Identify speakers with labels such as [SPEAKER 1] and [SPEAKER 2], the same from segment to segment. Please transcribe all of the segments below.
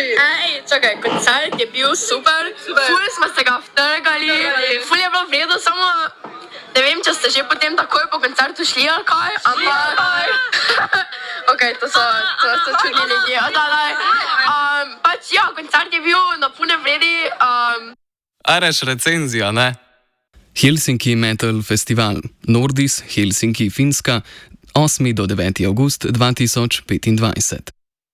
[SPEAKER 1] Čakaj, koncert je bil super. Ful smo se ga vtrgali, ful je bilo vredo, samo ne vem, če ste že potem takoj po koncertu šli ali kaj, ampak... Ok, to so čudni ljudje. Pač ja, koncert je bil na pune vredi.
[SPEAKER 2] Areš recenzija, ne?
[SPEAKER 3] Helsinki Metal Festival, Nordis, Helsinki, Finska, 8. do 9. avgust 2025.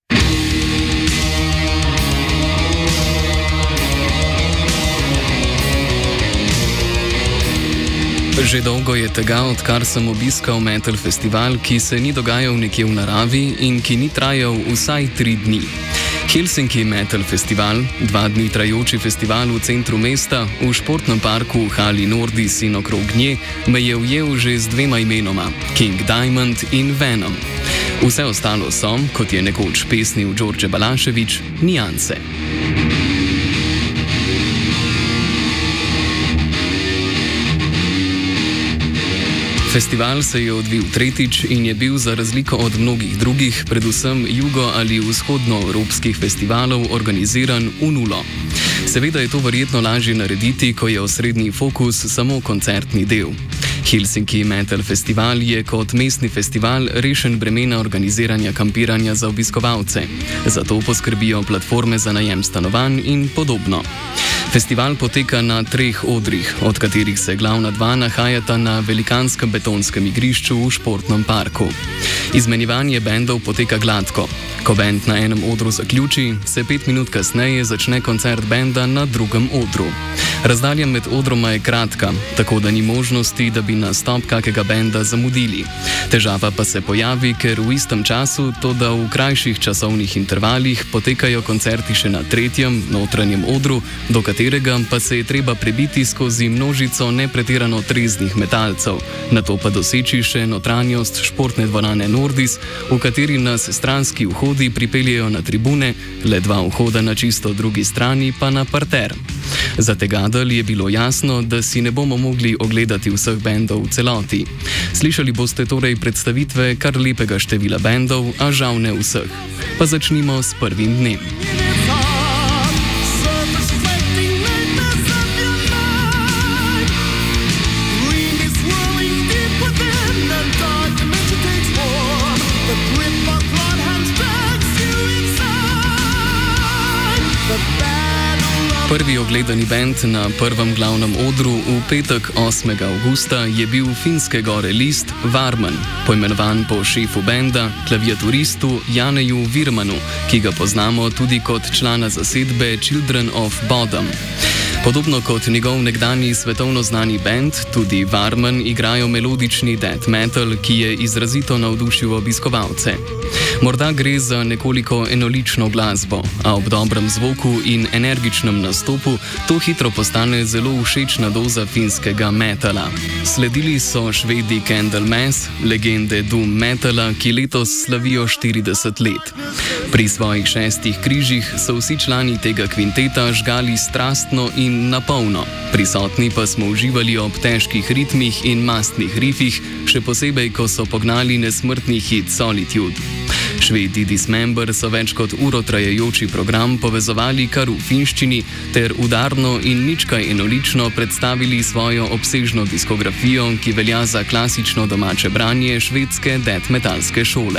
[SPEAKER 3] Že dolgo je tega, odkar sem obiskal Metal Festival, ki se ni dogajal nekje v naravi in ki ni trajal vsaj 3 dni. Helsinki Metal Festival, 2 dni trajajoči festival v centru mesta, v športnem parku v hali Nordis in okrog nje, me je ujel že z 2 imenoma, King Diamond in Venom. Vse ostalo so, kot je nekoč pesnil Đorđe Balašević, nianse. Festival se je odvil tretjič in je bil za razliko od mnogih drugih, predvsem jugo- ali vzhodnoevropskih festivalov, organiziran v nulo. Seveda je to verjetno lažje narediti, ko je osrednji fokus samo koncertni del. Helsinki Metal Festival je kot mestni festival rešen bremena organiziranja kampiranja za obiskovalce. Zato poskrbijo platforme za najem stanovanj in podobno. Festival poteka na 3 odrih, od katerih se glavna 2 nahajata na velikanskem betonskem igrišču v športnem parku. Izmenjevanje bendov poteka gladko. Ko bend na enem odru zaključi, se 5 minut kasneje začne koncert benda na drugem odru. Razdalja med odroma je kratka, tako da ni možnosti, da bi nastop kakega benda zamudili. Težava pa se pojavi, ker v istem času, toda v krajših časovnih intervalih, potekajo koncerti še na 3. notranjem odru, do katerega pa se je treba prebiti skozi množico nepretirano treznih metalcev, nato pa doseči še notranjost športne dvorane Nordis, v kateri nas stranski vhodi pripeljejo na tribune, le 2 vhoda na čisto drugi strani pa na parter. Za tegadel je bilo jasno, da si ne bomo mogli ogledati vseh bendov v celoti. Slišali boste torej predstavitve kar lepega števila bendov, a žal ne vseh. Pa začnimo s prvim dnem. Prvi ogledani bend na prvem glavnem odru v petek 8. avgusta je bil finske gore list Varman, poimenovan po šefu benda, klaviaturistu Janeju Virmanu, ki ga poznamo tudi kot člana zasedbe Children of Bodom. Podobno kot njegov nekdanji svetovno znani bend, tudi Varman igrajo melodični death metal, ki je izrazito navdušil obiskovalce. Morda gre za nekoliko enolično glasbo, a ob dobrem zvoku in energičnem nastopu to hitro postane zelo všečna doza finskega metala. Sledili so Švedi Candlemass, legende doom metala, ki letos slavijo 40 let. Pri svojih 6 križih so vsi člani tega kvinteta žgali strastno in napolno, prisotni pa smo uživali ob težkih ritmih in mastnih rifih, še posebej, ko so pognali nesmrtni hit Solitude. Švedi Dismember so več kot uro trajajoči program povezovali kar v finščini ter udarno in ničkaj enolično predstavili svojo obsežno diskografijo, ki velja za klasično domače branje švedske death metalske šole.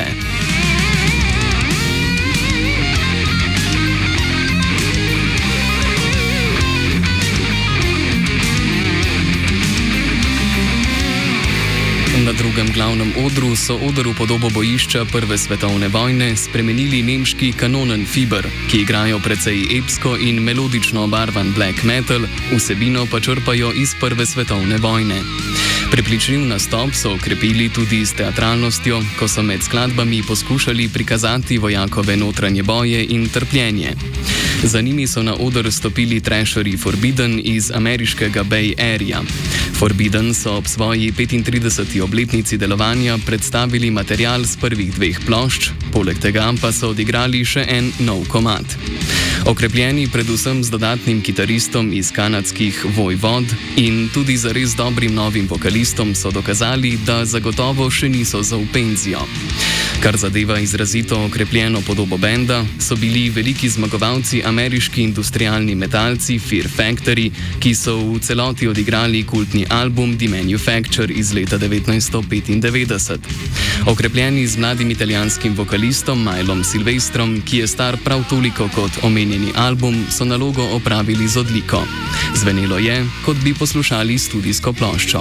[SPEAKER 3] Na drugem glavnem odru so oder v podobo bojišča Prve svetovne vojne spremenili nemški Kanonenfieber, ki igrajo precej epsko in melodično obarvan black metal, vsebino pa črpajo iz Prve svetovne vojne. Prepričljiv nastop so okrepili tudi s teatralnostjo, ko so med skladbami poskušali prikazati vojakove notranje boje in trpljenje. Za njimi so na oder stopili trasherji Forbidden iz ameriškega Bay Area. Forbidden so ob svoji 35. obletnici delovanja predstavili material z prvih 2 plošč, poleg tega pa so odigrali še en nov komad. Okrepljeni predvsem z dodatnim kitaristom iz kanadskih Voivod in tudi za res dobrim novim vokalistom so dokazali, da zagotovo še niso za v penzijo. Kar zadeva izrazito okrepljeno podobo benda, so bili veliki zmagovalci ameriški industrialni metalci Fear Factory, ki so v celoti odigrali kultni album The Manufacture iz leta 1995. Okrepljeni z mladim italijanskim vokalistom Milom Silvestrom, ki je star prav toliko kot omenjeni album, so nalogo opravili z odliko. Zvenelo je, kot bi poslušali studijsko ploščo.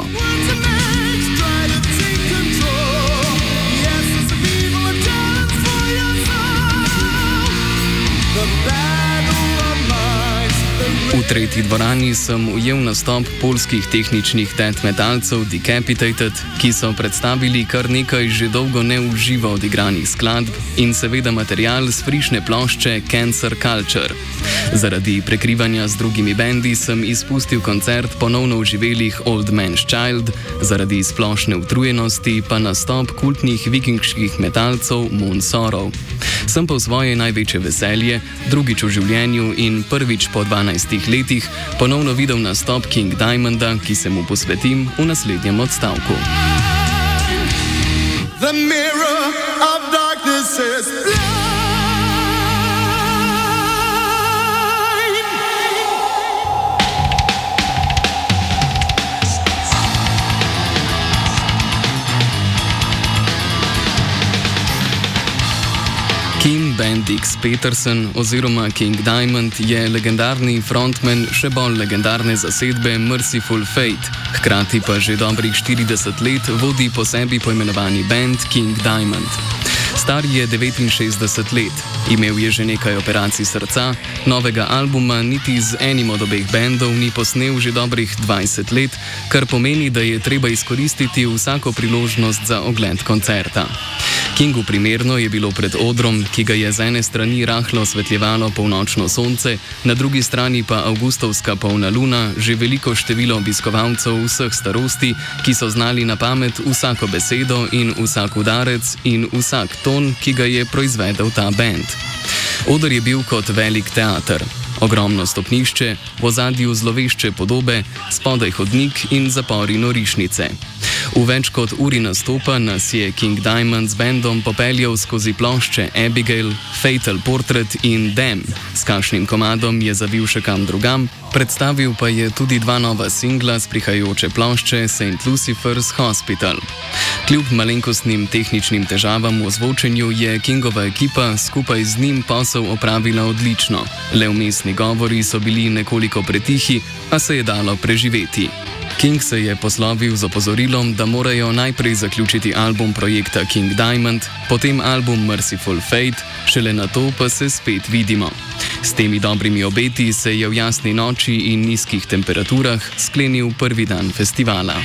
[SPEAKER 3] V tretji dvorani sem ujel nastop poljskih tehničnih death metalcev Decapitated, ki so predstavili kar nekaj že dolgo neuživo odigranih skladb in seveda material s frišne plošče Cancer Culture. Zaradi prekrivanja z drugimi bendi sem izpustil koncert ponovno oživelih Old Man's Child, zaradi splošne utrujenosti pa nastop kultnih vikingških metalcev Moon Sorrow. Sem pa v svoje največje veselje, drugič v življenju in prvič po 12 letih ponovno videl nastop King Diamonda, ki se mu posvetim v naslednjem odstavku. The mirror of darkness is blind. Kim Bendix Peterson oziroma King Diamond je legendarni frontman še bolj legendarne zasedbe Merciful Fate, hkrati pa že dobrih 40 let vodi po sebi poimenovani band King Diamond. Star je 69 let, imel je že nekaj operacij srca, novega albuma niti z enim od obeh bendov ni posnel že dobrih 20 let, kar pomeni, da je treba izkoristiti vsako priložnost za ogled koncerta. Kingu primerno je bilo pred odrom, ki ga je z ene strani rahlo osvetljevalo polnočno sonce, na drugi strani pa avgustovska polna luna, že veliko število obiskovalcev vseh starosti, ki so znali na pamet vsako besedo in vsak udarec in vsak ton, ki ga je proizvedel ta bend. Oder je bil kot velik teater. Ogromno stopnišče, v ozadju zlovešče podobe, spodaj hodnik in zapori norišnice. V več kot uri nastopa nas je King Diamond z bendom popeljal skozi plošče Abigail, Fatal Portrait in Damn. S kakšnim komadom je zavil še kam drugam, predstavil pa je tudi dva nova singla z prihajajoče plošče St. Lucifer's Hospital. Kljub malenkostnim tehničnim težavam v ozvočenju je Kingova ekipa skupaj z njim posel opravila odlično. Le vmesni govori so bili nekoliko pretihi, a se je dalo preživeti. King se je poslovil z opozorilom, da morajo najprej zaključiti album projekta King Diamond, potem album Merciful Fate, šele nato pa se spet vidimo. S temi dobrimi obeti se je v jasni noči in nizkih temperaturah sklenil prvi dan festivala.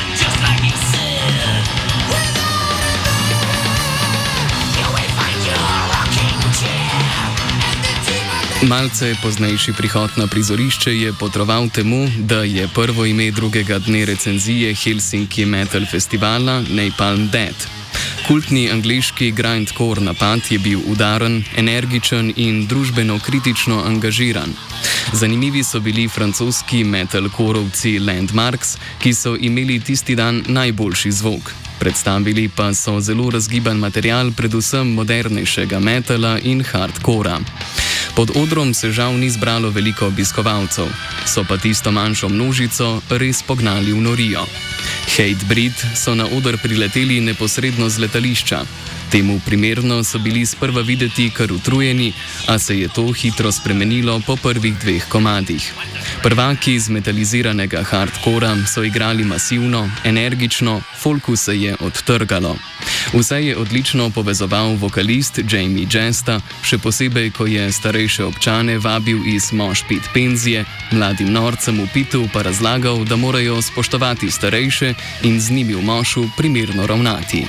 [SPEAKER 3] Malce poznejši prihod na prizorišče je potroval temu, da je prvo ime drugega dne recenzije Helsinki Metal Festivala Napalm Death. Kultni angleški grindcore napad je bil udaren, energičen in družbeno kritično angažiran. Zanimivi so bili francoski metalcorovci Landmarks, ki so imeli tisti dan najboljši zvok. Predstavili pa so zelo razgiban material predvsem modernejšega metala in hardcora. Pod odrom se žal ni zbralo veliko obiskovalcev, so pa tisto manjšo množico res pognali v norijo. Hatebreed so na oder prileteli neposredno z letališča. Temu primerno so bili sprva videti kar utrujeni, a se je to hitro spremenilo po prvih dveh komadih. Prvaki iz metaliziranega hardcora so igrali masivno, energično, folku se je odtrgalo. Vse je odlično povezoval vokalist Jamie Jesta, še posebej, ko je starejše občane vabil iz mosh pit penzije, mladim norcem v pitu pa razlagal, da morajo spoštovati starejše in z njimi v mošu primerno ravnati.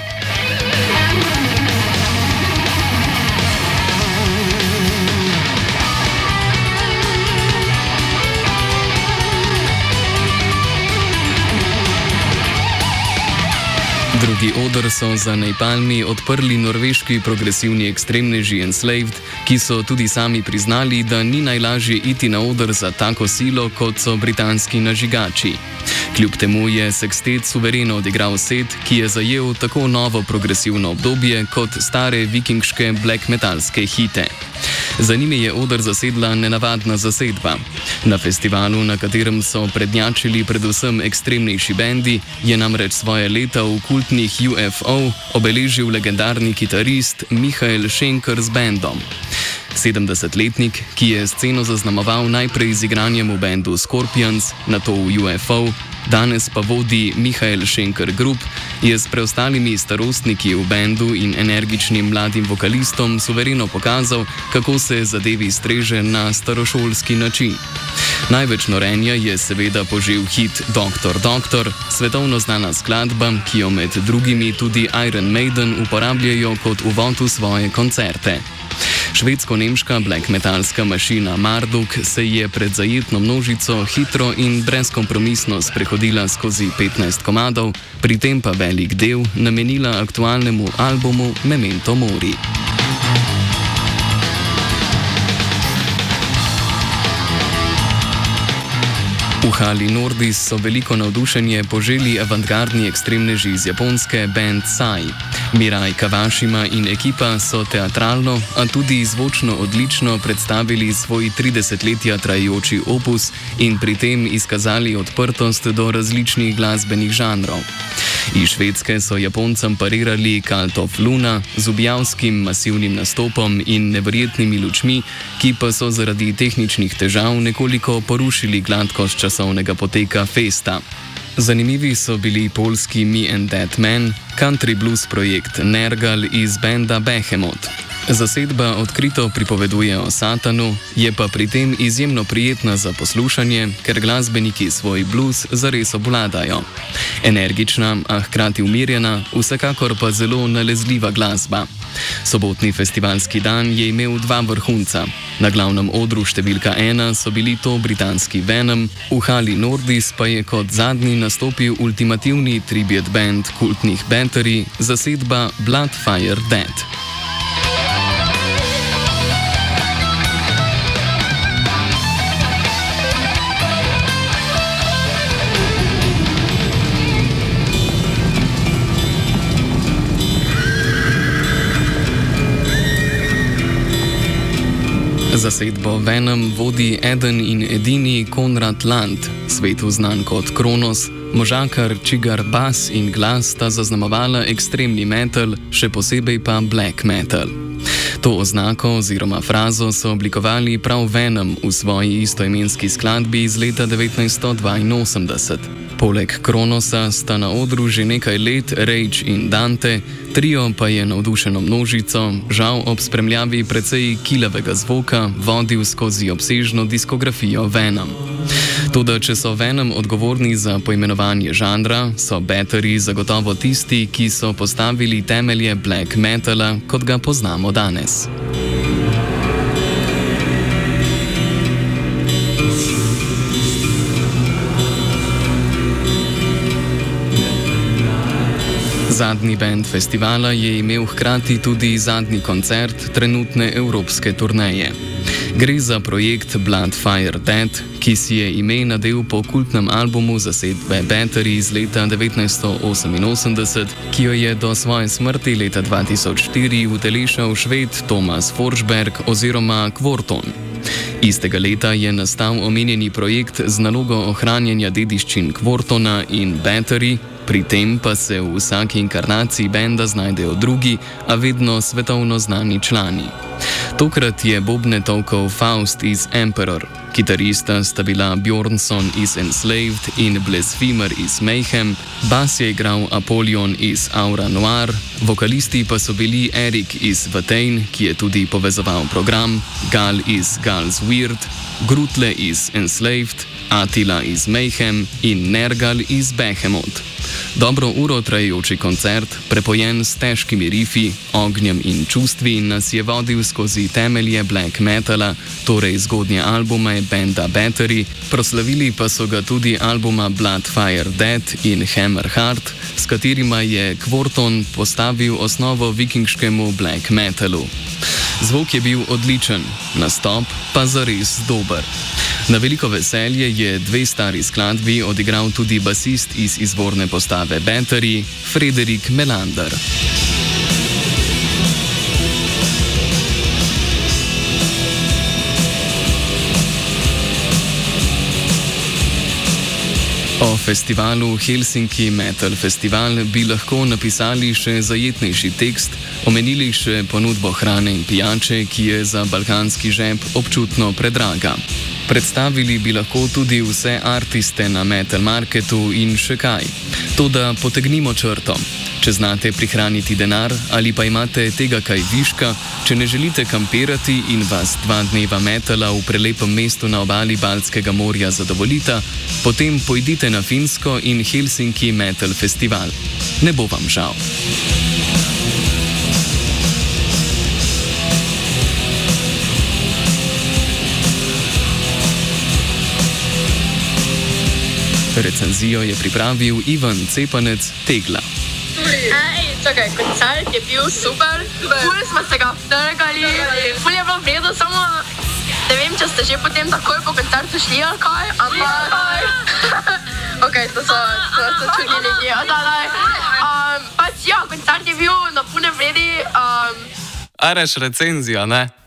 [SPEAKER 3] Drugi oder so za Napalmi odprli norveški progresivni ekstremneži Enslaved, ki so tudi sami priznali, da ni najlažje iti na oder za tako silo, kot so britanski nažigači. Kljub temu je Sextet suvereno odigral set, ki je zajel tako novo progresivno obdobje kot stare vikingške black metalske hite. Za njimi je oder zasedla nenavadna zasedba. Na festivalu, na katerem so prednjačili predvsem ekstremnejši bendi, je namreč svoje leta v kultnih UFO obeležil legendarni kitarist Michael Schenker z bendom. 70-letnik, ki je sceno zaznamoval najprej z igranjem v bendu Scorpions, nato v UFO, danes pa vodi Michael Schenker Group, je s preostalimi starostniki v bendu in energičnim mladim vokalistom suvereno pokazal, kako se zadevi streže na starošolski način. Največ norenja je seveda požel hit Doktor, Doktor, svetovno znana skladba, ki jo med drugimi tudi Iron Maiden uporabljajo kot uvod v svoje koncerte. Švedsko-nemška black metalska mašina Marduk se je pred zajetno množico hitro in brezkompromisno sprehodila skozi 15 komadov, pri tem pa velik del namenila aktualnemu albumu Memento Mori. V hali Nordis so veliko navdušenje poželi avantgardni ekstremneži iz Japonske band Psy. Mirai Kawashima in ekipa so teatralno, a tudi zvočno odlično predstavili svoj 30-letja trajajoči opus in pri tem izkazali odprtost do različnih glasbenih žanrov. Iz Švedske so Japoncem parirali Cult of Luna z ubijavskim masivnim nastopom in neverjetnimi lučmi, ki pa so zaradi tehničnih težav nekoliko porušili gladkost časovnega poteka festa. Zanimivi so bili poljski Me and That Man, country blues projekt Nergal iz benda Behemoth. Zasedba odkrito pripoveduje o Satanu, je pa pri tem izjemno prijetna za poslušanje, ker glasbeniki svoj blues zares obvladajo. Energična, a hkrati umirjena, vsekakor pa zelo nalezljiva glasba. Sobotni festivalski dan je imel dva vrhunca. Na glavnem odru številka 1 so bili to britanski Venom, v hali Nordis pa je kot zadnji nastopil ultimativni tribute band kultnih Battery, zasedba Bloodfire Dead. Zasedbo Venom vodi eden in edini Konrad Land, svetu znan kot Kronos, možakar, čigar bas in glas sta zaznamovala ekstremni metal, še posebej pa black metal. To oznako oziroma frazo so oblikovali prav Venom v svoji istoimenski skladbi iz leta 1982. Poleg Kronosa sta na odru že nekaj let Rage in Dante, trio pa je navdušeno množico, žal ob spremljavi precej kilavega zvoka, vodil skozi obsežno diskografijo Venom. Toda če so Venom odgovorni za poimenovanje žanra, so Battery zagotovo tisti, ki so postavili temelje black metala, kot ga poznamo danes. Zadnji band festivala je imel hkrati tudi zadnji koncert trenutne evropske turneje. Gre za projekt Bloodfire Dead, ki si je ime nadel po kultnem albumu zasedbe Battery iz leta 1988, ki jo je do svoje smrti leta 2004 utelešal Šved Thomas Forsberg oziroma Quorton. Istega leta je nastal omenjeni projekt z nalogo ohranjanja dediščin Quortona in Battery, pri tem pa se v vsaki inkarnaciji benda znajdejo drugi, a vedno svetovno znani člani. Tokrat je bobne tolkal Faust iz Emperor, kitarista sta bila Bjornsson iz Enslaved in Blasphemer iz Mayhem, bas je igral Apollyon iz Aura Noir, vokalisti pa so bili Erik iz Watain, ki je tudi povezoval program, Gal iz Gal's Weird, Grutle iz Enslaved, Attila iz Mayhem in Nergal iz Behemoth. Dobro uro trajajoči koncert, prepojen s težkimi rifi, ognjem in čustvi, nas je vodil skozi temelje black metala, torej zgodnje albume benda Battery, proslavili pa so ga tudi albuma Bloodfire Dead in Hammer Heart, s katerima je Quorton postavil osnovo vikingškemu black metalu. Zvok je bil odličen, nastop pa zares dober. Na veliko veselje je 2 stari skladbi odigral tudi basist iz izvorne postave Battery, Frederik Melander. O festivalu Helsinki Metal Festival bi lahko napisali še zajetnejši tekst, omenili še ponudbo hrane in pijače, ki je za balkanski žep občutno predraga. Predstavili bi lahko tudi vse artiste na Metal Marketu in še kaj. Toda potegnimo črto. Če znate prihraniti denar ali pa imate tega kaj viška, če ne želite kampirati in vas 2 dneva metala v prelepem mestu na obali Baltskega morja zadovoljita, potem pojdite na Finsko in Helsinki Metal Festival. Ne bo vam žal. Recenzijo je pripravil Ivan Cepanec Tegla.
[SPEAKER 1] Čakaj, koncert je bil super, ful smo se ga vtrgali, ful je bilo vredo, samo ne vem, če ste že potem takoj po koncertu šli ali kaj, ampak ok, to so čudni ljudje, pač ja, koncert je bil na polnem vredi.
[SPEAKER 2] Areš recenzija, ne?